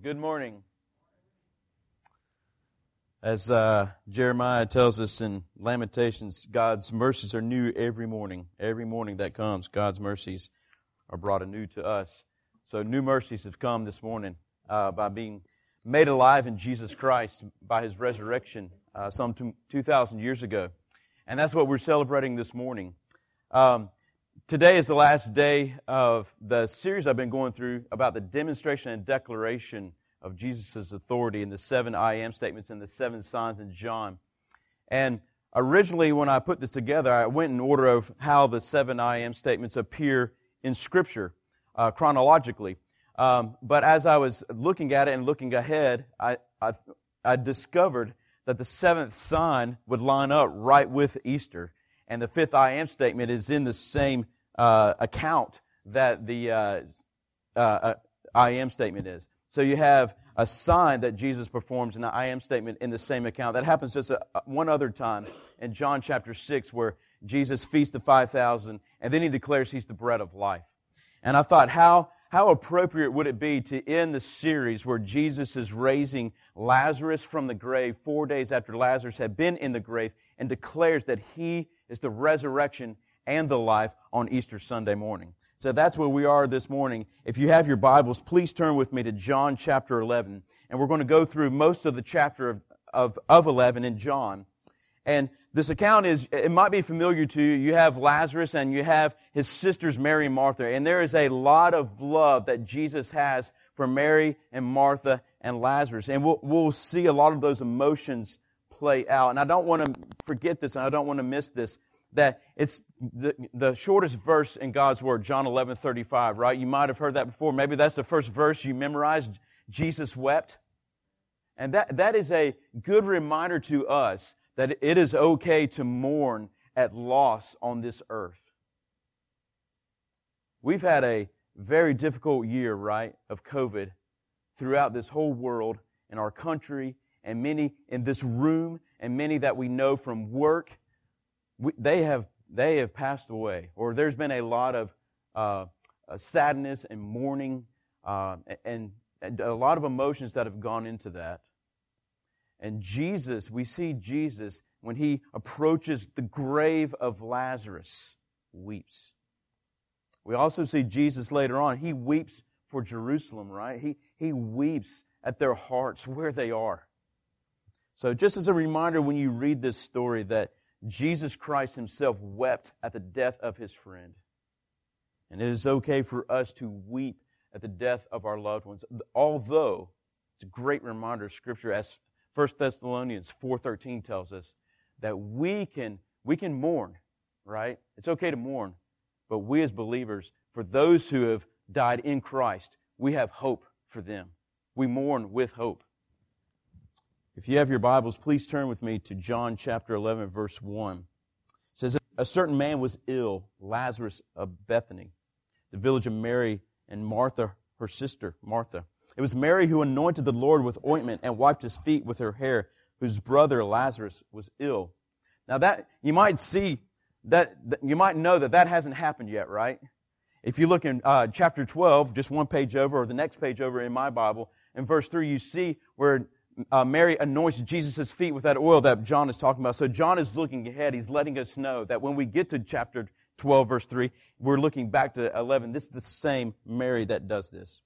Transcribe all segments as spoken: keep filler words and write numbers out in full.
Good morning. As uh, Jeremiah tells us in Lamentations, God's mercies are new every morning. Every morning that comes, God's mercies are brought anew to us. So new mercies have come this morning uh, by being made alive in Jesus Christ by His resurrection uh, some two thousand years ago. And that's what we're celebrating this morning. Um, today is the last day of the series I've been going through about the demonstration and declaration of Jesus' authority in the seven I am statements and the seven signs in John. And originally when I put this together, I went in order of how the seven I am statements appear in Scripture uh, chronologically. Um, but as I was looking at it and looking ahead, I, I, I discovered that the seventh sign would line up right with Easter. And the fifth I am statement is in the same uh, account that the uh, uh, I am statement is. So you have a sign that Jesus performs in the I am statement in the same account. That happens just a, one other time in John chapter six where Jesus feasts the five thousand and then He declares He's the bread of life. And I thought, how how appropriate would it be to end the series where Jesus is raising Lazarus from the grave four days after Lazarus had been in the grave and declares that He is the resurrection and the life on Easter Sunday morning. So that's where we are this morning. If you have your Bibles, please turn with me to John chapter eleven. And we're going to go through most of the chapter of, of, of eleven in John. And this account is, it might be familiar to you. You have Lazarus and you have his sisters Mary and Martha. And there is a lot of love that Jesus has for Mary and Martha and Lazarus. And we'll, we'll see a lot of those emotions play out. And I don't want to forget this and I don't want to miss this. That it's the, the shortest verse in God's Word, John eleven thirty-five, right? You might have heard that before. Maybe that's the first verse you memorized. Jesus wept. And that, that is a good reminder to us that it is okay to mourn at loss on this earth. We've had a very difficult year, right, of COVID throughout this whole world, in our country, and many in this room, and many that we know from work. We, they have they have passed away, or there's been a lot of uh, uh, sadness and mourning, uh, and, and a lot of emotions that have gone into that. And Jesus, we see Jesus when He approaches the grave of Lazarus, weeps. We also see Jesus later on. He weeps for Jerusalem, right? He He weeps at their hearts where they are. So just as a reminder, when you read this story, that Jesus Christ Himself wept at the death of His friend. And it is okay for us to weep at the death of our loved ones. Although, it's a great reminder of Scripture, as First Thessalonians four thirteen tells us, that we can, we can mourn, right? It's okay to mourn. But we as believers, for those who have died in Christ, we have hope for them. We mourn with hope. If you have your Bibles, please turn with me to John chapter eleven, verse one. It says, a certain man was ill, Lazarus of Bethany, the village of Mary and Martha, her sister, Martha. It was Mary who anointed the Lord with ointment and wiped His feet with her hair, whose brother Lazarus was ill. Now that, you might see, that you might know that that hasn't happened yet, right? If you look in uh, chapter twelve, just one page over, or the next page over in my Bible, in verse three, you see where Uh, Mary anoints Jesus' feet with that oil that John is talking about. So John is looking ahead. He's letting us know that when we get to chapter twelve, verse three, we're looking back to eleven. This is the same Mary that does this.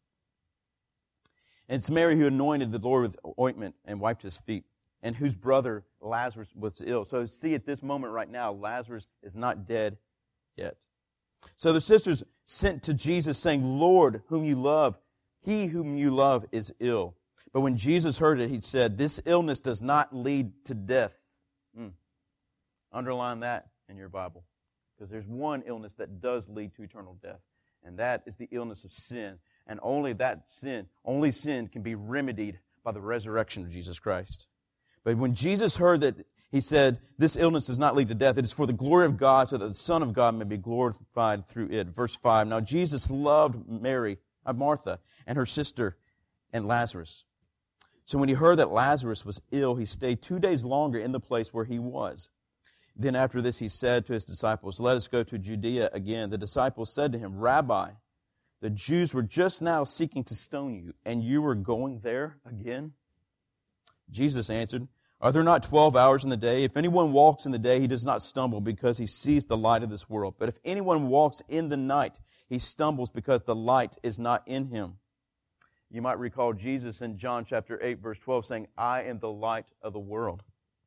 And it's Mary who anointed the Lord with ointment and wiped His feet, and whose brother Lazarus was ill. So see, at this moment right now, Lazarus is not dead yet. So the sisters sent to Jesus saying, Lord, whom you love, He whom you love is ill. But when Jesus heard it, He said, this illness does not lead to death. Mm. Underline that in your Bible. Because there's one illness that does lead to eternal death. And that is the illness of sin. And only that sin, only sin can be remedied by the resurrection of Jesus Christ. But when Jesus heard that, He said, this illness does not lead to death. It is for the glory of God, so that the Son of God may be glorified through it. Verse five, now Jesus loved Mary, uh, Martha, and her sister, and Lazarus. So when He heard that Lazarus was ill, He stayed two days longer in the place where he was. Then after this He said to His disciples, let us go to Judea again. The disciples said to Him, Rabbi, The Jews were just now seeking to stone you, and you were going there again?" Jesus answered, "Are there not twelve hours in the day? If anyone walks in the day, he does not stumble because he sees the light of this world. But if anyone walks in the night, he stumbles because the light is not in him." You might recall Jesus in John chapter eight, verse twelve, saying, "I am the light of the world."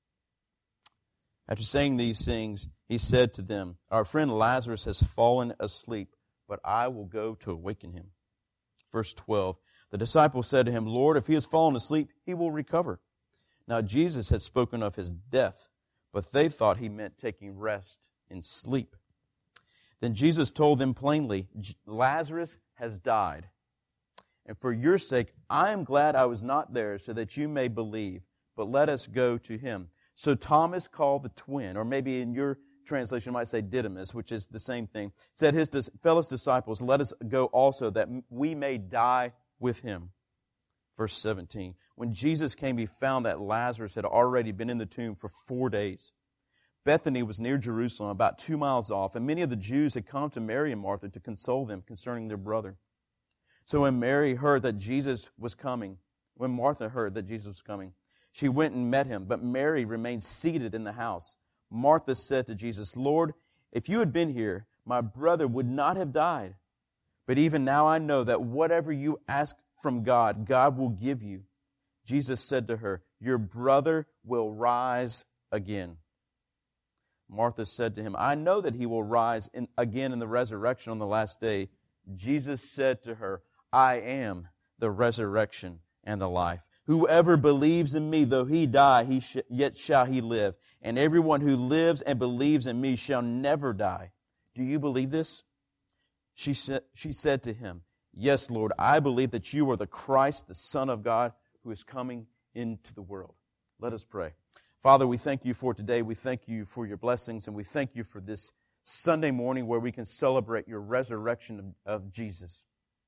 After saying these things, he said to them, "Our friend Lazarus has fallen asleep, but I will go to awaken him." Verse twelve, the disciples said to him, "Lord, if he has fallen asleep, he will recover." Now Jesus had spoken of his death, but they thought he meant taking rest in sleep. Then Jesus told them plainly, "Lazarus has died. And for your sake, I am glad I was not there so that you may believe, but let us go to him." So Thomas, called the twin, or maybe in your translation you might say Didymus, which is the same thing, said his fellow disciples, "Let us go also that we may die with him." Verse seventeen, when Jesus came, he found that Lazarus had already been in the tomb for four days. Bethany was near Jerusalem, about two miles off, and many of the Jews had come to Mary and Martha to console them concerning their brother. So when Mary heard that Jesus was coming, when Martha heard that Jesus was coming, she went and met him, but Mary remained seated in the house. Martha said to Jesus, "Lord, if you had been here, my brother would not have died. But even now I know that whatever you ask from God, God will give you." Jesus said to her, "Your brother will rise again." Martha said to him, "I know that he will rise in, again in the resurrection on the last day." Jesus said to her, "I am the resurrection and the life. Whoever believes in me, though he die, he sh- yet shall he live. And everyone who lives and believes in me shall never die. Do you believe this?" She said, she said to him, "Yes, Lord, I believe that you are the Christ, the Son of God, who is coming into the world." Let us pray. Father, we thank you for today. We thank you for your blessings, and we thank you for this Sunday morning where we can celebrate your resurrection of, of Jesus.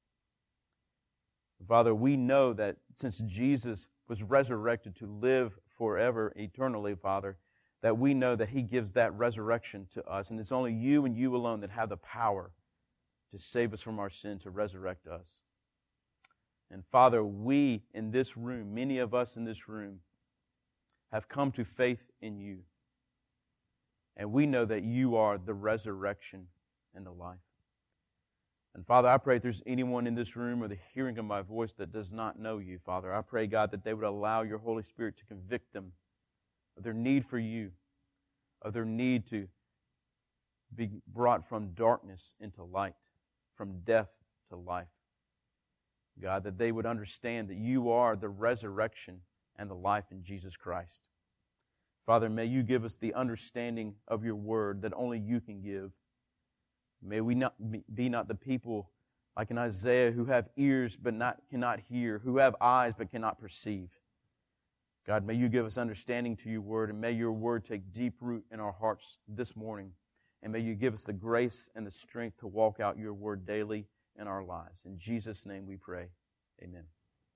Father, we know that since Jesus was resurrected to live forever, eternally, Father, that we know that he gives that resurrection to us. And it's only you and you alone that have the power to save us from our sin, to resurrect us. And Father, we in this room, many of us in this room, have come to faith in you. And we know that you are the resurrection and the life. And Father, I pray if there's anyone in this room or the hearing of my voice that does not know you, Father, I pray, God, that they would allow your Holy Spirit to convict them of their need for you, of their need to be brought from darkness into light, from death to life. God, that they would understand that you are the resurrection and the life in Jesus Christ. Father, may you give us the understanding of your word that only you can give. May we not be not the people like in Isaiah who have ears but not cannot hear, who have eyes but cannot perceive. God, may you give us understanding to your word, and may your word take deep root in our hearts this morning. And may you give us the grace and the strength to walk out your word daily in our lives. In Jesus' name we pray. Amen.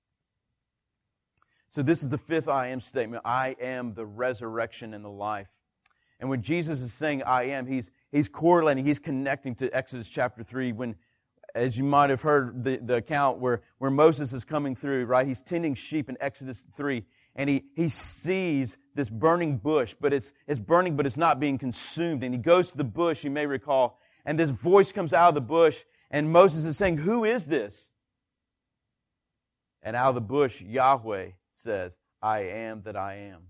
So this is the fifth I am statement. I am the resurrection and the life. And when Jesus is saying I am, he's he's correlating, he's connecting to Exodus chapter three when, as you might have heard the, the account where, where Moses is coming through, right? He's tending sheep in Exodus three, and he, he sees this burning bush, but it's, it's burning, but it's not being consumed. And he goes to the bush, you may recall, and this voice comes out of the bush, and Moses is saying, "Who is this?" And out of the bush, Yahweh says, "I am that I am."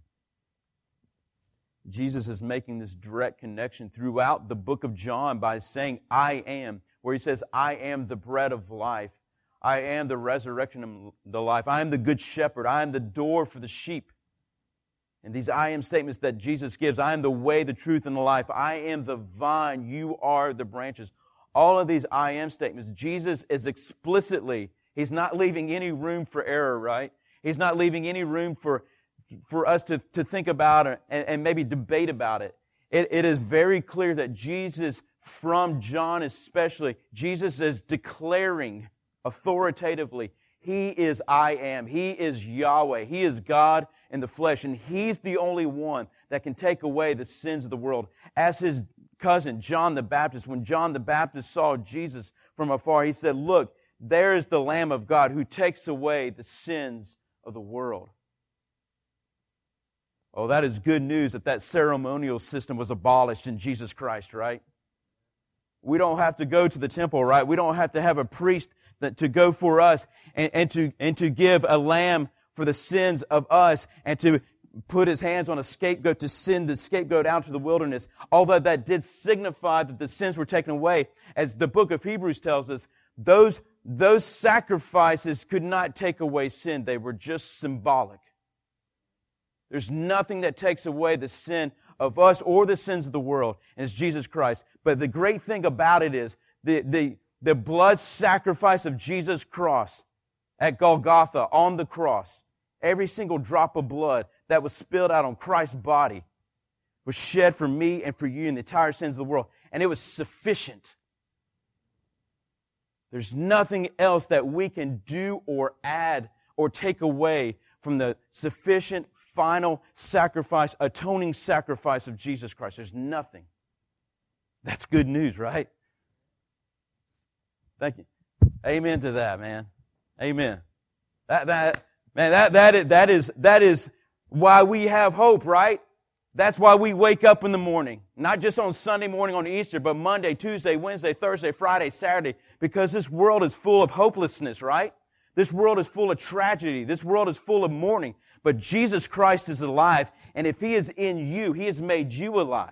Jesus is making this direct connection throughout the book of John by saying, "I am," where he says, "I am the bread of life. I am the resurrection of the life. I am the good shepherd. I am the door for the sheep." And these I am statements that Jesus gives, I am the way, the truth, and the life. I am the vine. You are the branches. All of these I am statements, Jesus is explicitly, he's not leaving any room for error, right? He's not leaving any room for for us to, to think about it and, and maybe debate about it. it. It is very clear that Jesus, from John especially, Jesus is declaring authoritatively, he is I am. He is Yahweh. He is God in the flesh. And he's the only one that can take away the sins of the world. As his cousin, John the Baptist, when John the Baptist saw Jesus from afar, he said, "Look, there is the Lamb of God who takes away the sins of the world." Oh, that is good news that that ceremonial system was abolished in Jesus Christ, right? We don't have to go to the temple, right? We don't have to have a priest that, to go for us and, and to and to give a lamb for the sins of us and to put his hands on a scapegoat to send the scapegoat out to the wilderness. Although that did signify that the sins were taken away, as the book of Hebrews tells us, those, those sacrifices could not take away sin. They were just symbolic. There's nothing that takes away the sin of us or the sins of the world, and it's Jesus Christ. But the great thing about it is the, the, the blood sacrifice of Jesus' cross at Golgotha on the cross. Every single drop of blood that was spilled out on Christ's body was shed for me and for you and the entire sins of the world. And it was sufficient. There's nothing else that we can do or add or take away from the sufficient final sacrifice, atoning sacrifice of Jesus Christ. There's nothing. That's good news, right? Thank you. Amen to that, man. Amen. That that man, that that is, that is that is why we have hope, right? That's why we wake up in the morning, not just on Sunday morning on Easter, but Monday, Tuesday, Wednesday, Thursday, Friday, Saturday, because this world is full of hopelessness, right? This world is full of tragedy. This world is full of mourning. But Jesus Christ is alive, and if He is in you, He has made you alive.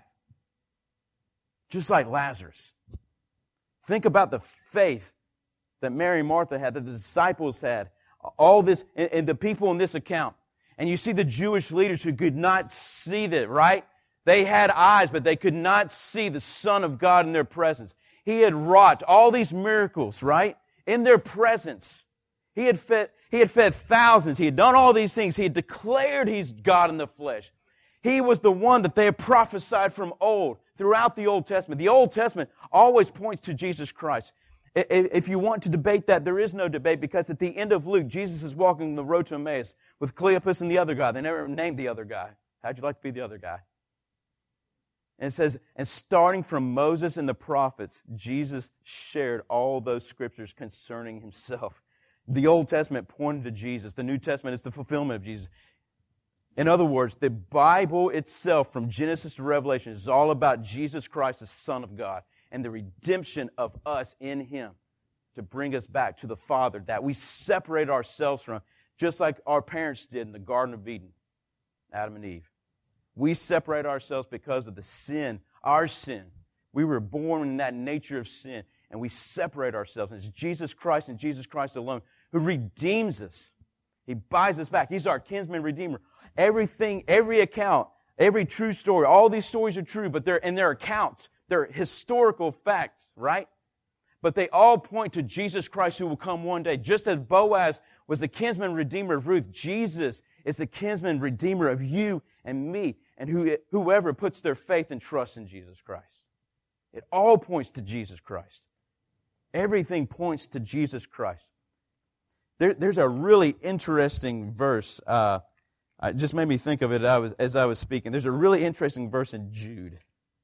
Just like Lazarus. Think about the faith that Mary and Martha had, that the disciples had, all this, and, and the people in this account. And you see the Jewish leaders who could not see that, right? They had eyes, but they could not see the Son of God in their presence. He had wrought all these miracles, right? In their presence. He had fed, he had fed thousands. He had done all these things. He had declared He's God in the flesh. He was the one that they had prophesied from old, throughout the Old Testament. The Old Testament always points to Jesus Christ. If you want to debate that, there is no debate, because at the end of Luke, Jesus is walking the road to Emmaus with Cleopas and the other guy. They never named the other guy. How'd you like to be the other guy? And it says, and starting from Moses and the prophets, Jesus shared all those scriptures concerning Himself. The Old Testament pointed to Jesus. The New Testament is the fulfillment of Jesus. In other words, the Bible itself, from Genesis to Revelation, is all about Jesus Christ, the Son of God, and the redemption of us in Him to bring us back to the Father that we separate ourselves from, just like our parents did in the Garden of Eden, Adam and Eve. We separate ourselves because of the sin, our sin. We were born in that nature of sin, and we separate ourselves. And it's Jesus Christ and Jesus Christ alone who redeems us. He buys us back. He's our kinsman redeemer. Everything, every account, every true story, all these stories are true, but they're in their accounts. They're historical facts, right? But they all point to Jesus Christ who will come one day. Just as Boaz was the kinsman redeemer of Ruth, Jesus is the kinsman redeemer of you and me and who, whoever puts their faith and trust in Jesus Christ. It all points to Jesus Christ. Everything points to Jesus Christ. There, there's a really interesting verse. Uh, it just made me think of it as I was, as I was speaking. There's a really interesting verse in Jude.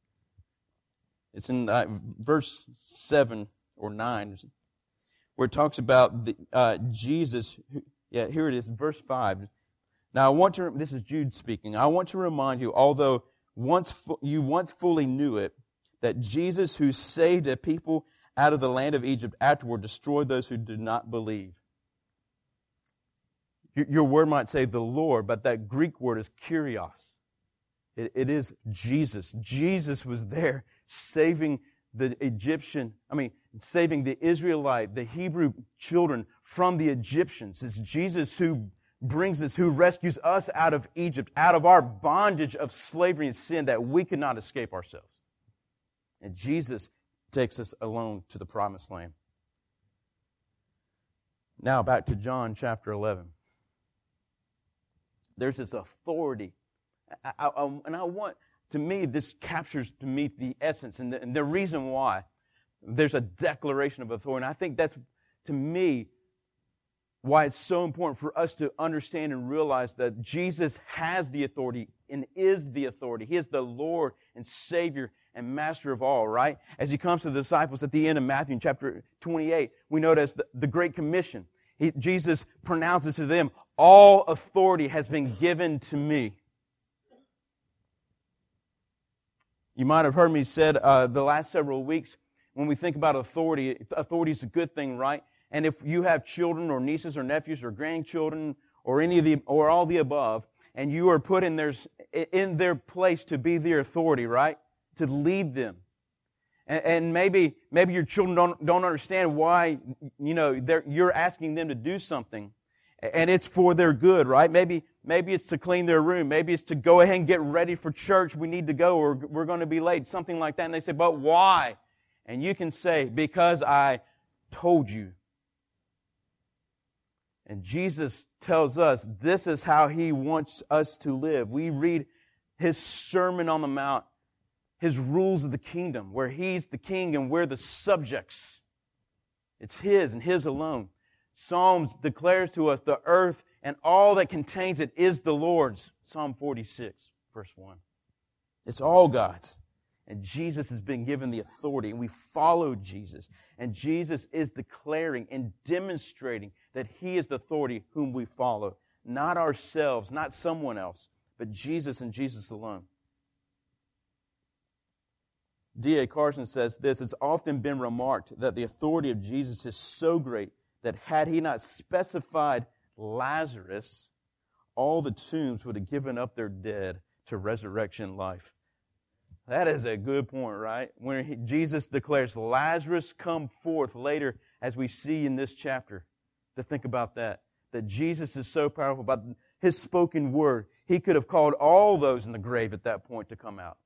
It's in uh, verse seven or nine, where it talks about the, uh, Jesus. Who, yeah, here it is, verse five. Now, I want to. This is Jude speaking. I want to remind you, although once you once fully knew it, that Jesus, who saved a people out of the land of Egypt, afterward destroyed those who did not believe. Your, your word might say the Lord, but that Greek word is Kyrios. It, it is Jesus. Jesus was there saving the Egyptian, I mean, saving the Israelite, the Hebrew children from the Egyptians. It's Jesus who brings us, who rescues us out of Egypt, out of our bondage of slavery and sin that we could not escape ourselves. And Jesus takes us alone to the promised land. Now back to John chapter eleven. There's this authority. I, I, and I want, to me, this captures to me the essence and the, and the reason why there's a declaration of authority. And I think that's, to me, why it's so important for us to understand and realize that Jesus has the authority and is the authority. He is the Lord and Savior and master of all, right? As he comes to the disciples at the end of Matthew chapter twenty-eight, we notice the, the Great Commission. He, Jesus pronounces to them, all authority has been given to me. You might have heard me said uh, the last several weeks, when we think about authority, authority is a good thing, right? And if you have children or nieces or nephews or grandchildren or any of the or all the above, and you are put in their in their place to be their authority, right? To lead them, and, and maybe maybe your children don't don't understand why you know they're, you're asking them to do something, and it's for their good, right? Maybe maybe it's to clean their room, maybe it's to go ahead and get ready for church. We need to go, or we're going to be late, something like that. And they say, "But why?" And you can say, "Because I told you." And Jesus tells us this is how He wants us to live. We read His Sermon on the Mount, His rules of the kingdom, where He's the king and we're the subjects. It's His and His alone. Psalms declares to us the earth and all that contains it is the Lord's. Psalm forty-six, verse one. It's all God's. And Jesus has been given the authority, and we follow Jesus. And Jesus is declaring and demonstrating that He is the authority whom we follow. Not ourselves, not someone else, but Jesus and Jesus alone. D A Carson says this, it's often been remarked that the authority of Jesus is so great that had He not specified Lazarus, all the tombs would have given up their dead to resurrection life. That is a good point, right? When he, Jesus declares, Lazarus, come forth later, as we see in this chapter, to think about that. That Jesus is so powerful about His spoken word. He could have called all those in the grave at that point to come out.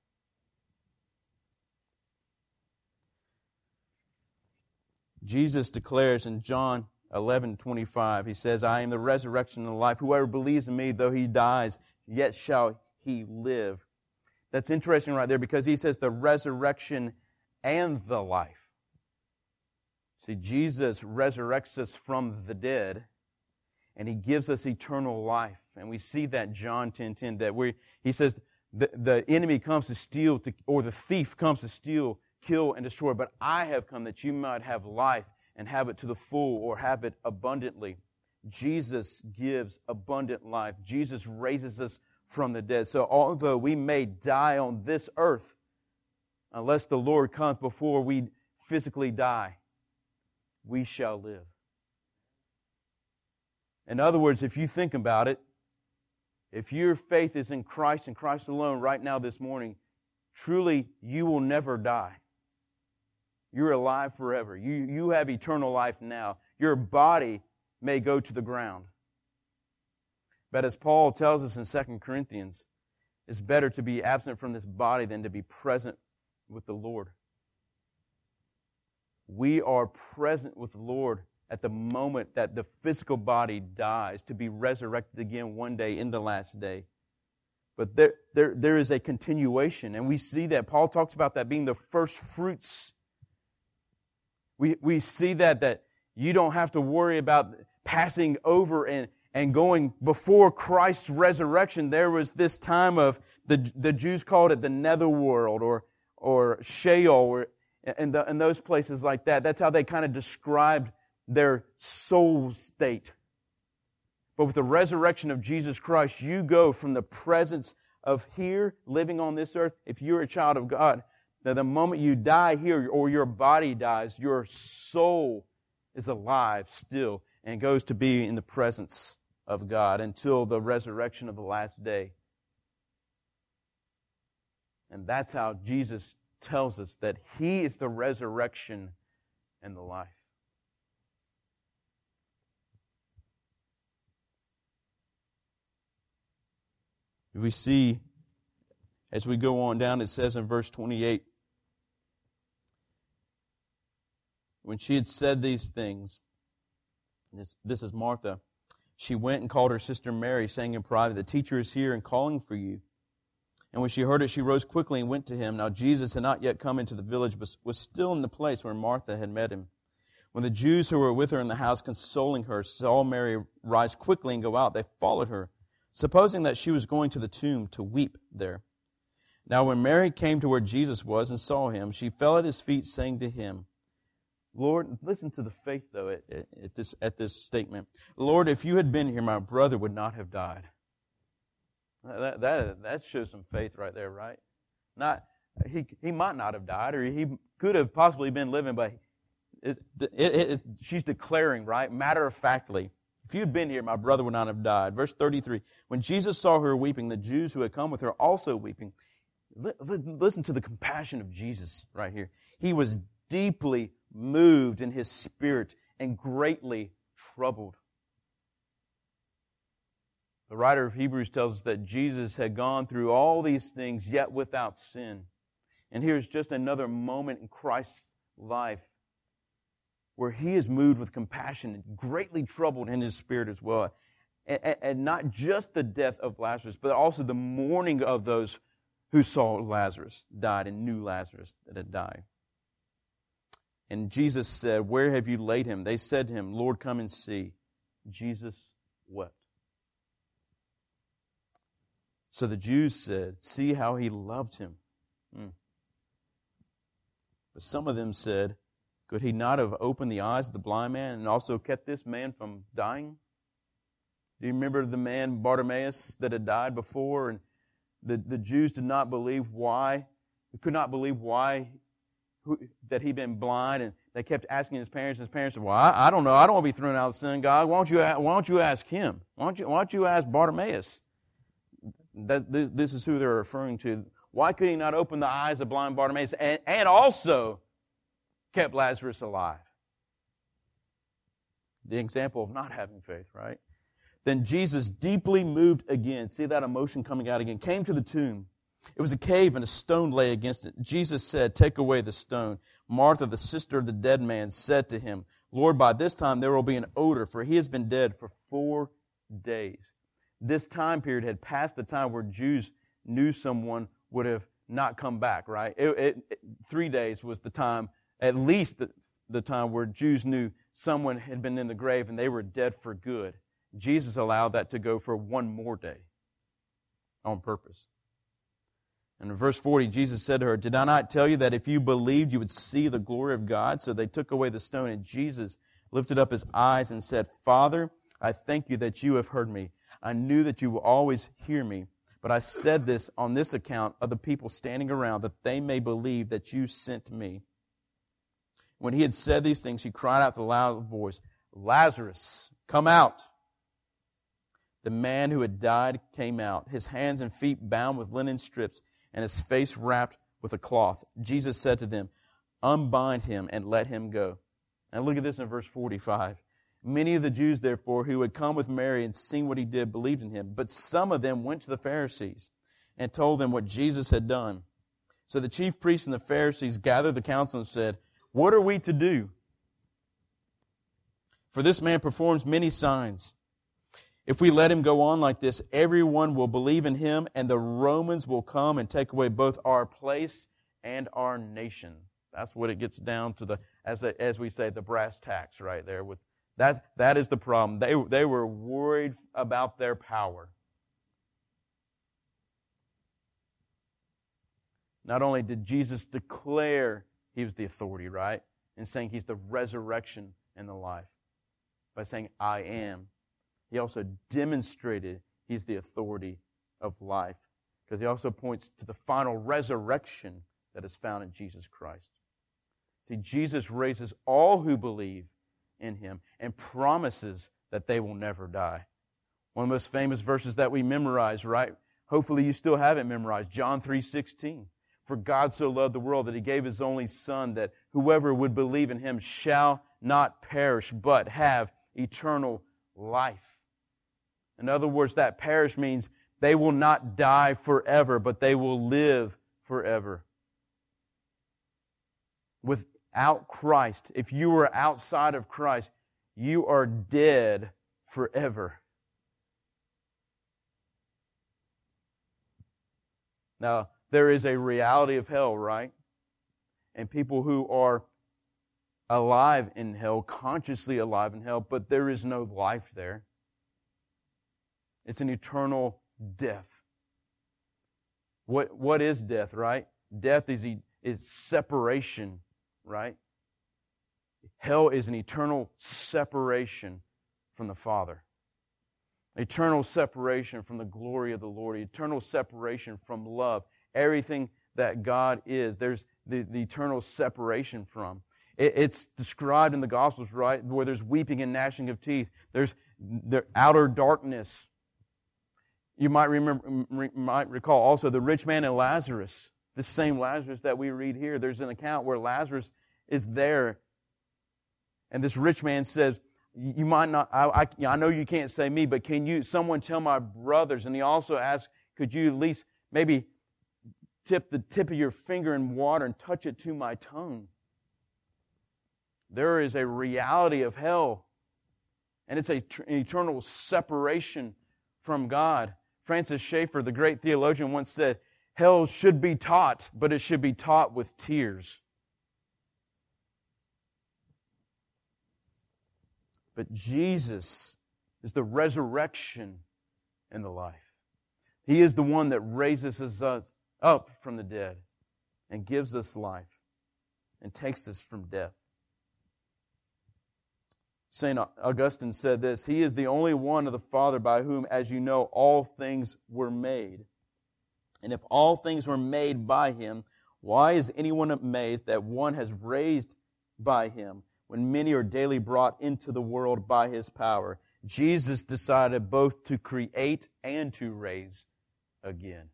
Jesus declares in John eleven twenty-five, He says, I am the resurrection and the life. Whoever believes in Me, though he dies, yet shall he live. That's interesting right there because He says the resurrection and the life. See, Jesus resurrects us from the dead and He gives us eternal life. And we see that in John ten ten, that we He says the, the enemy comes to steal, to, or the thief comes to steal, kill, and destroy. But I have come that you might have life and have it to the full, or have it abundantly. Jesus gives abundant life. Jesus raises us from the dead. So although we may die on this earth, unless the Lord comes before we physically die, we shall live. In other words, if you think about it, if your faith is in Christ and Christ alone right now this morning, truly you will never die. You're alive forever. You, you have eternal life now. Your body may go to the ground. But as Paul tells us in Second Corinthians, it's better to be absent from this body than to be present with the Lord. We are present with the Lord at the moment that the physical body dies, to be resurrected again one day in the last day. But there, there, there is a continuation, and we see that. Paul talks about that being the first fruits. We, we see that, that you don't have to worry about passing over and And going before Christ's resurrection, there was this time of, the the Jews called it the netherworld or or Sheol, or and, the, and those places like that. That's how they kind of described their soul state. But with the resurrection of Jesus Christ, you go from the presence of here, living on this earth, if you're a child of God, that the moment you die here or your body dies, your soul is alive still and goes to be in the presence of God until the resurrection of the last day. And that's how Jesus tells us that He is the resurrection and the life. We see, as we go on down, it says in verse twenty-eight, when she had said these things, this, this is Martha, she went and called her sister Mary, saying in private, the teacher is here and calling for you. And when she heard it, she rose quickly and went to him. Now Jesus had not yet come into the village, but was still in the place where Martha had met him. When the Jews who were with her in the house, consoling her, saw Mary rise quickly and go out, they followed her, supposing that she was going to the tomb to weep there. Now when Mary came to where Jesus was and saw him, she fell at his feet, saying to him, Lord, listen to the faith, though, at, at this at this statement. Lord, if you had been here, my brother would not have died. That, that, that shows some faith right there, right? Not he he might not have died, or he could have possibly been living, but it, it, it, she's declaring, right, matter-of-factly, if you had been here, my brother would not have died. Verse thirty-three, when Jesus saw her weeping, the Jews who had come with her also weeping. Listen to the compassion of Jesus right here. He was deeply moved in his spirit and greatly troubled. The writer of Hebrews tells us that Jesus had gone through all these things, yet without sin. And here's just another moment in Christ's life where he is moved with compassion and greatly troubled in his spirit as well. And, and not just the death of Lazarus, but also the mourning of those who saw Lazarus died and knew Lazarus that had died. And Jesus said, where have you laid him? They said to him, Lord, come and see. Jesus wept. So the Jews said, see how he loved him. Hmm. But some of them said, could he not have opened the eyes of the blind man and also kept this man from dying? Do you remember the man Bartimaeus that had died before? And the, the Jews did not believe why, could not believe why who, that he'd been blind, and they kept asking his parents, and his parents said, well, I, I don't know, I don't want to be thrown out of the synagogue. Why don't you, why don't you ask him? Why don't you, why don't you ask Bartimaeus? That, this, this is who they're referring to. Why could he not open the eyes of blind Bartimaeus and, and also kept Lazarus alive? The example of not having faith, right? Then Jesus, deeply moved again, see that emotion coming out again, came to the tomb. It was a cave and a stone lay against it. Jesus said, take away the stone. Martha, the sister of the dead man, said to him, Lord, by this time there will be an odor, for he has been dead for four days. This time period had passed the time where Jews knew someone would have not come back, right? It, it, it, three days was the time, at least the, the time where Jews knew someone had been in the grave and they were dead for good. Jesus allowed that to go for one more day on purpose. And in verse forty, Jesus said to her, did I not tell you that if you believed, you would see the glory of God? So they took away the stone, and Jesus lifted up his eyes and said, Father, I thank you that you have heard me. I knew that you will always hear me, but I said this on this account of the people standing around, that they may believe that you sent me. When he had said these things, he cried out with a loud voice, Lazarus, come out. The man who had died came out, his hands and feet bound with linen strips, and his face wrapped with a cloth. Jesus said to them, unbind him and let him go. And look at this in verse forty-five. Many of the Jews, therefore, who had come with Mary and seen what he did, believed in him. But some of them went to the Pharisees and told them what Jesus had done. So the chief priests and the Pharisees gathered the council and said, what are we to do? For this man performs many signs. If we let him go on like this, everyone will believe in him, and the Romans will come and take away both our place and our nation. That's what it gets down to, the as a, as we say, the brass tacks right there. With that, that is the problem. They, they were worried about their power. Not only did Jesus declare he was the authority, right, and saying he's the resurrection and the life, by saying, I am. He also demonstrated he's the authority of life, because he also points to the final resurrection that is found in Jesus Christ. See, Jesus raises all who believe in him and promises that they will never die. One of the most famous verses that we memorize, right? Hopefully you still have it memorized. John three sixteen. For God so loved the world that he gave his only Son, that whoever would believe in him shall not perish, but have eternal life. In other words, that perish means they will not die forever, but they will live forever. Without Christ, if you are outside of Christ, you are dead forever. Now, there is a reality of hell, right? And people who are alive in hell, consciously alive in hell, but there is no life there. It's an eternal death. What, what is death, right? Death is, is separation, right? Hell is an eternal separation from the Father. Eternal separation from the glory of the Lord. Eternal separation from love. Everything that God is, there's the, the eternal separation from. It, it's described in the Gospels, right? Where there's weeping and gnashing of teeth. There's the outer darkness. You might remember, might recall also the rich man and Lazarus. This same Lazarus that we read here. There's an account where Lazarus is there. And this rich man says, you might not, I, I, I know you can't say me, but can you, someone tell my brothers? And he also asks, could you at least maybe tip the tip of your finger in water and touch it to my tongue? There is a reality of hell. And it's a tr- an eternal separation from God. Francis Schaeffer, the great theologian, once said, hell should be taught, but it should be taught with tears. But Jesus is the resurrection and the life. He is the one that raises us up from the dead and gives us life and takes us from death. Saint Augustine said this, He is the only one of the Father by whom, as you know, all things were made. And if all things were made by Him, why is anyone amazed that one has raised by Him when many are daily brought into the world by His power? Jesus decided both to create and to raise again.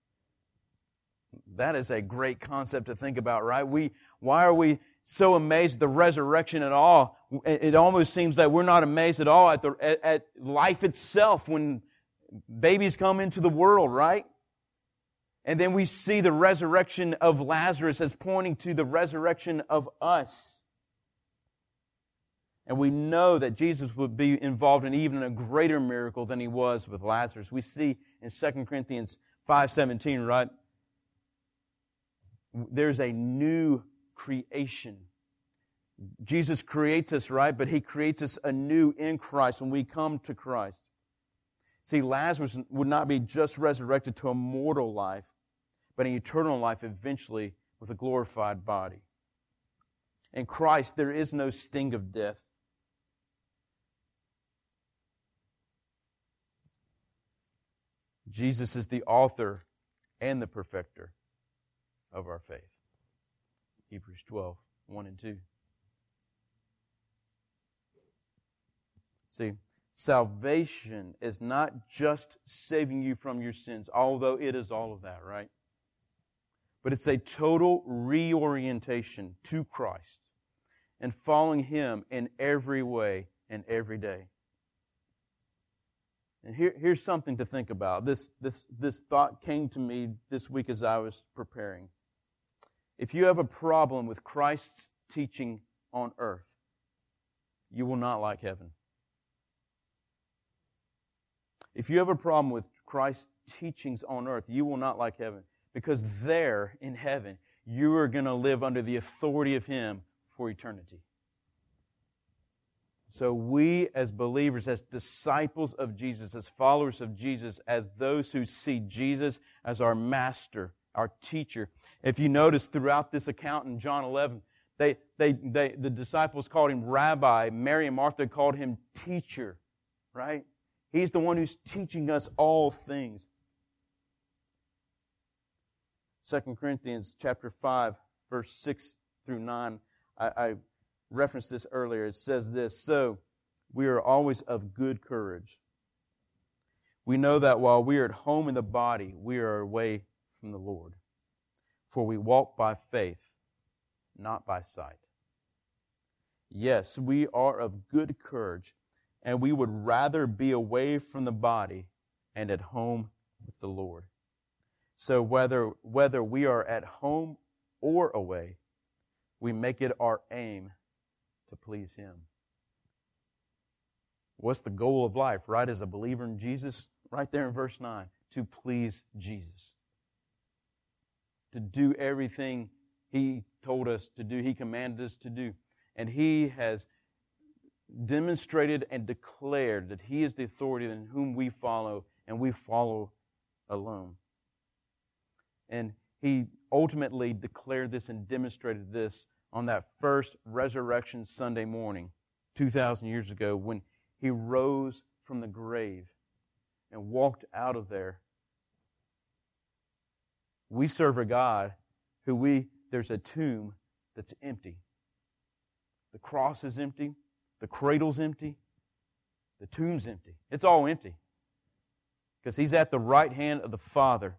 That is a great concept to think about, right? We, why are we so amazed at the resurrection at all? It almost seems that we're not amazed at all at the at, at life itself when babies come into the world, right? And then we see the resurrection of Lazarus as pointing to the resurrection of us. And we know that Jesus would be involved in even a greater miracle than He was with Lazarus. We see in Second Corinthians five seventeen, right? There's a new creation. Jesus creates us, right? But He creates us anew in Christ when we come to Christ. See, Lazarus would not be just resurrected to a mortal life, but an eternal life eventually with a glorified body. In Christ, there is no sting of death. Jesus is the author and the perfecter of our faith. Hebrews twelve, one and two. See, salvation is not just saving you from your sins, although it is all of that, right? But it's a total reorientation to Christ and following Him in every way and every day. And here, here's something to think about. This, this, this thought came to me this week as I was preparing. If you have a problem with Christ's teaching on earth, you will not like heaven. If you have a problem with Christ's teachings on earth, you will not like heaven. Because there, in heaven, you are going to live under the authority of Him for eternity. So we as believers, as disciples of Jesus, as followers of Jesus, as those who see Jesus as our master, our teacher. If you notice throughout this account in John eleven, they, they, they, the disciples called Him Rabbi. Mary and Martha called Him teacher, right? He's the one who's teaching us all things. Second Corinthians chapter five, verse six through nine. I, I referenced this earlier. It says this, So we are always of good courage. We know that while we are at home in the body, we are away from the Lord. For we walk by faith, not by sight. Yes, we are of good courage, and we would rather be away from the body and at home with the Lord. So whether whether we are at home or away, we make it our aim to please Him. What's the goal of life, right? As a believer in Jesus, right there in verse nine, to please Jesus. To do everything He told us to do, He commanded us to do. And He has demonstrated and declared that He is the authority in whom we follow, and we follow alone. And He ultimately declared this and demonstrated this on that first Resurrection Sunday morning, two thousand years ago, when He rose from the grave and walked out of there. We serve a God who we, there's a tomb that's empty. The cross is empty. The cradle's empty. The tomb's empty. It's all empty. Because He's at the right hand of the Father.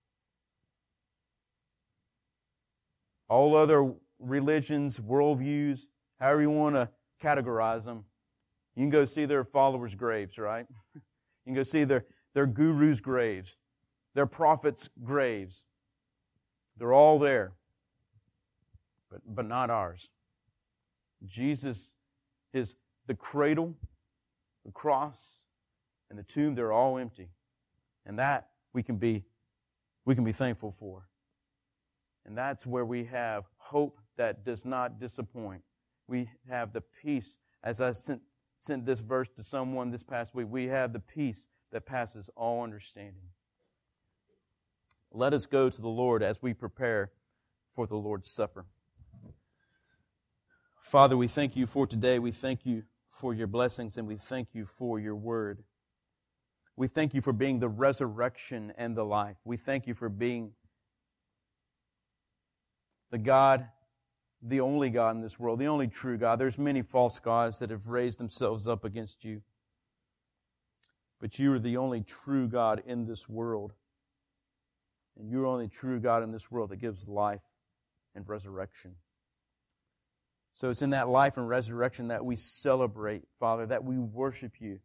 All other religions, worldviews, however you want to categorize them, you can go see their followers' graves, right? You can go see their, their gurus' graves, their prophets' graves. They're all there, but, but not ours. Jesus, His the cradle, the cross, and the tomb, they're all empty. And that we can be we can be thankful for. And that's where we have hope that does not disappoint. We have the peace. As I sent, sent this verse to someone this past week, we have the peace that passes all understanding. Let us go to the Lord as we prepare for the Lord's Supper. Father, we thank You for today. We thank You for Your blessings, and we thank You for Your word. We thank You for being the resurrection and the life. We thank You for being the God, the only God in this world, the only true God. There's many false gods that have raised themselves up against You. But You are the only true God in this world. And You're the only true God in this world that gives life and resurrection. So it's in that life and resurrection that we celebrate, Father, that we worship You,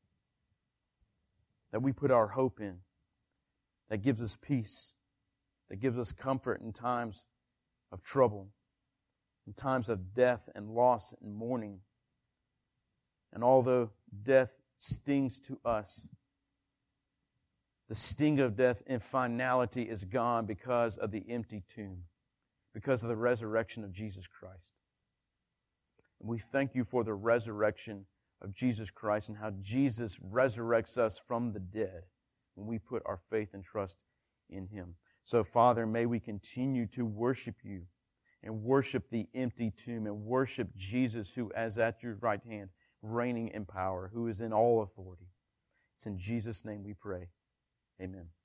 that we put our hope in, that gives us peace, that gives us comfort in times of trouble, in times of death and loss and mourning. And although death stings to us, the sting of death in finality is gone because of the empty tomb, because of the resurrection of Jesus Christ. And we thank You for the resurrection of Jesus Christ and how Jesus resurrects us from the dead when we put our faith and trust in Him. So, Father, may we continue to worship You and worship the empty tomb and worship Jesus, who is at Your right hand, reigning in power, who is in all authority. It's in Jesus' name we pray. Amen.